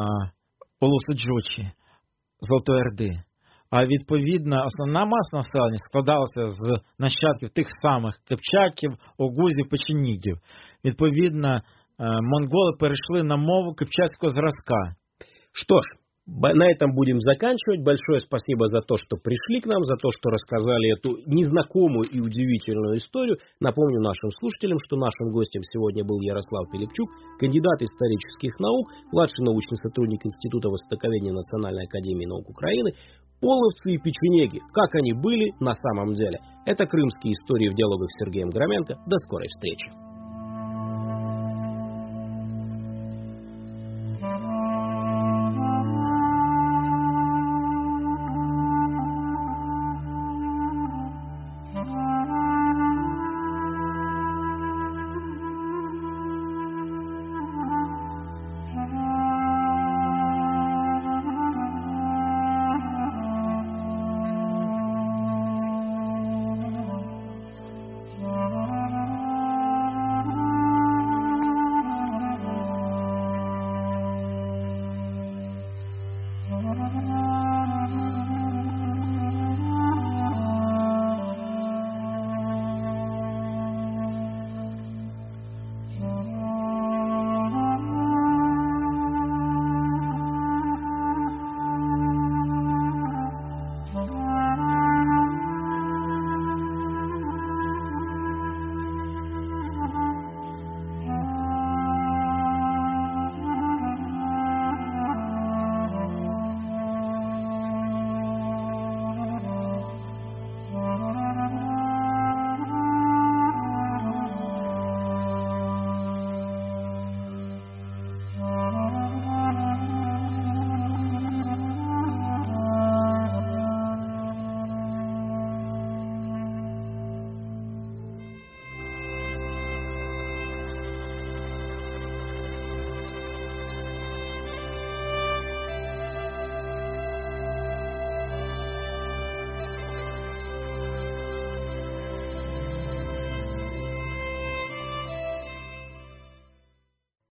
Улусу Джучі, Золотої Орди. А відповідно, основна маса населення складалася з нащадків тих самих кипчаків, огузів, печенігів. Відповідно, монголи перейшли на мову кипчацького зразка. Что ж, на этом будем заканчивать. Большое спасибо за то, что пришли к нам, за то, что рассказали эту незнакомую и удивительную историю. Напомню нашим слушателям, что нашим гостем сегодня был Ярослав Пилипчук, кандидат исторических наук, младший научный сотрудник Института востоковедения Национальной академии наук Украины. Половцы и печенеги, как они были на самом деле. Это «Крымские истории» в диалогах с Сергеем Громенко. До скорой встречи.